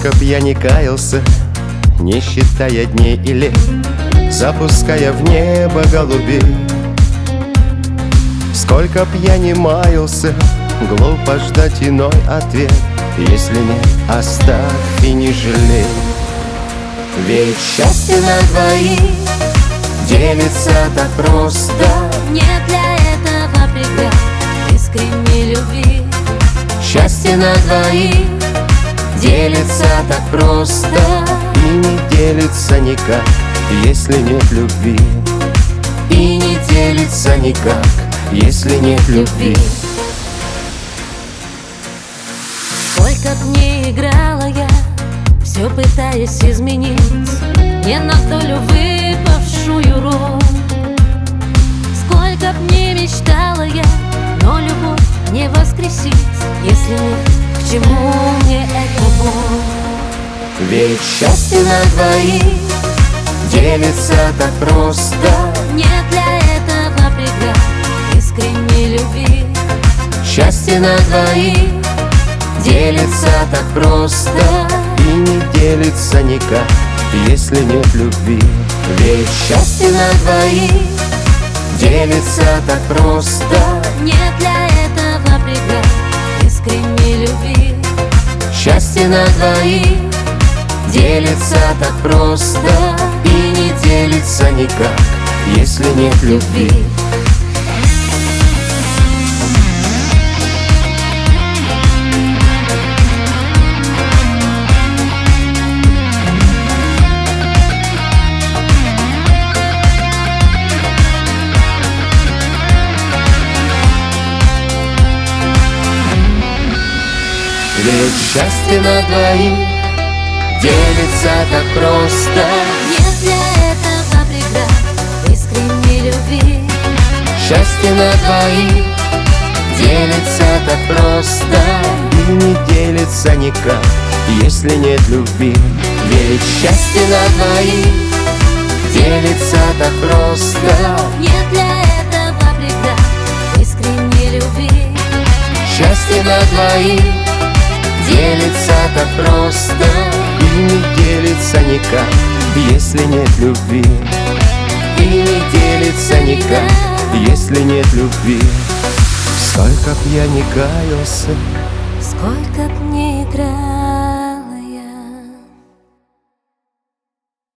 Сколько б я ни каялся, не считая дней и лет, запуская в небо голубей. Сколько б я ни маялся, глупо ждать иной ответ. Если нет, оставь и не жалей. Ведь счастье на двоих делится так просто. Нет для этого преград искренней любви. Счастье на двоих делится так просто и не делится никак, если нет любви. И не делится никак, если нет любви. Сколько б ни играла я, все пытаясь изменить не на долю выпавшую роль. Сколько б ни мечтала я, но любовь не воскресить. Если нет, к чему мне эта боль? Ведь счастье на двоих делится так просто. Нет для этого преград искренней любви. Счастье на двоих делится так просто и не делится никак, если нет любви. Ведь счастье на двоих делится так просто. Нет для этого преград искренней любви. Счастье на двоих делится так просто и не делится никак, если нет любви. Ведь счастье на двоих делится так просто. Нет для этого преград искренней любви. Счастье на двоих делится так просто и не делится никак, если нет любви. Ведь счастье на двоих делится так просто. Нет для этого преград искренней любви. Счастье на двоих делится так просто и не делится никак, если нет любви. И не делится никак, если нет любви. Сколько б я ни каялся, Сколько б ни играл,